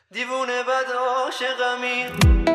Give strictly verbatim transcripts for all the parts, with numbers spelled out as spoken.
دیوونه بد عاشقمی.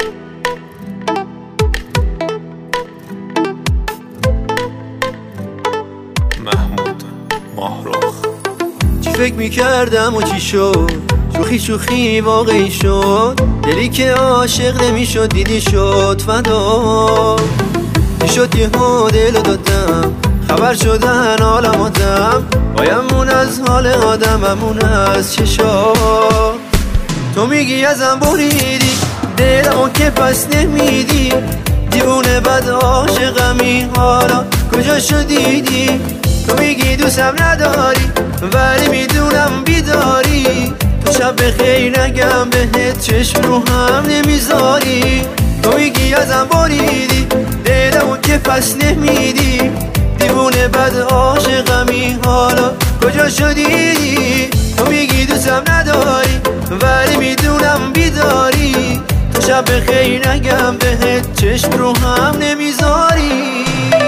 محمود ماهرخ. چی فکر میکردم و چی شد؟ شوخی شوخی واقعی شد. دلی که عاشق نمیشد دیدی شد فدا. چی شد یهو دلو دادم، خبر شدن حالم آدم. بایمون از حال آدممون از چشا. تو میگی ازم بریدی دلمو که پس نمیدی. دیوونه بد عاشقمی حالا کجا شدیدی؟ تو میگی دوستم نداری ولی میدونم بیداری. تو شب بخیر نگم بهت چشم رو هم نمیذاری. تو میگی ازم بریدی دلمو که پس نمیدی. دیوونه بد عاشقمی حالا کجا شدیدی؟ تو میگی دوستم نداری ولی میدونم بیداری. تو شب بخیر نگم بهت چشم رو هم نمیذاری.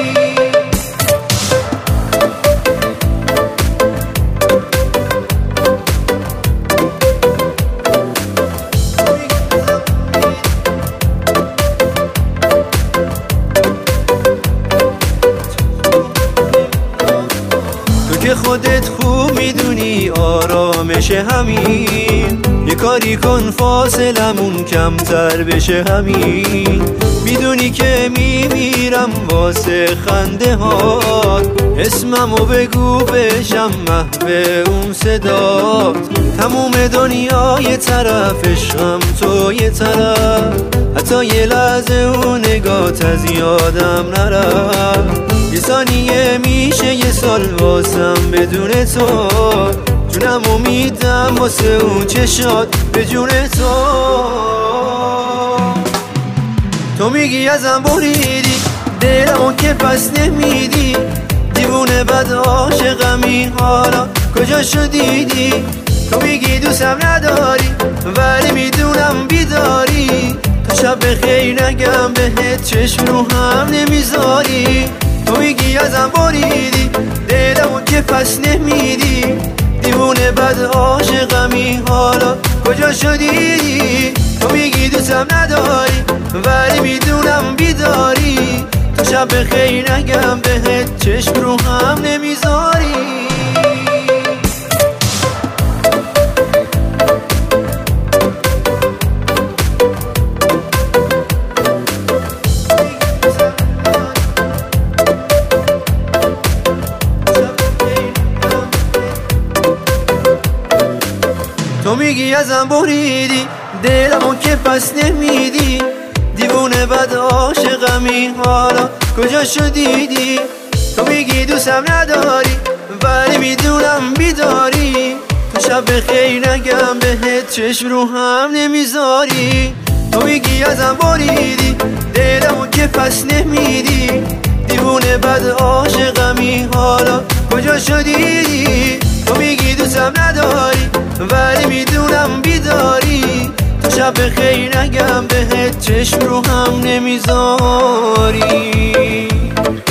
که خودت خوب میدونی آرامش همین. یه کاری کن فاصلمون کمتر بشه همین. میدونی که میمیرم واسه خنده هات. اسممو بگو بشم محو اون صدات. تموم دنیا یه طرف عشقم تو یه طرف. حتی یه لحظه اون نگات از یادم نرفت. یه ثانیه میشه یه سال واسم بدون تو. جونمو میدم واسه اون چشات به جون تو. تو میگی ازم بریدی دلمو که پس نمیدی. دیوونه بد عاشقمی حالا کجا شدیدی؟ تو میگی دوستم نداری ولی میدونم بیداری. تو شب بخیر نگم بهت چشم رو هم نمیذاری. تو میگی ازم بریدی دلمو که پس نمیدی. دیوونه بد عاشقمی حالا کجا شدیدی؟ تو میگی دوستم نداری ولی میدونم بیداری. تو شب بخیر نگم بهت چشم رو هم نمیذاری. تو میگی ازم بریدی دلمو که پس نمیدی. دیوونه بد عاشقمی حالا کجا شدیدی؟ تو میگی دوستم نداری ولی میدونم بیداری. تو شب بخیر نگم بهت چشم رو هم نمیذاری. تو میگی ازم بریدی دلمو که پس نمیدی. دیوونه بد عاشقمی حالا کجا شدیدی؟ تو میگی دوستم نداری ولی میدونم بیداری. تو شب بخیر نگم بهت چشم رو هم نمیذاری.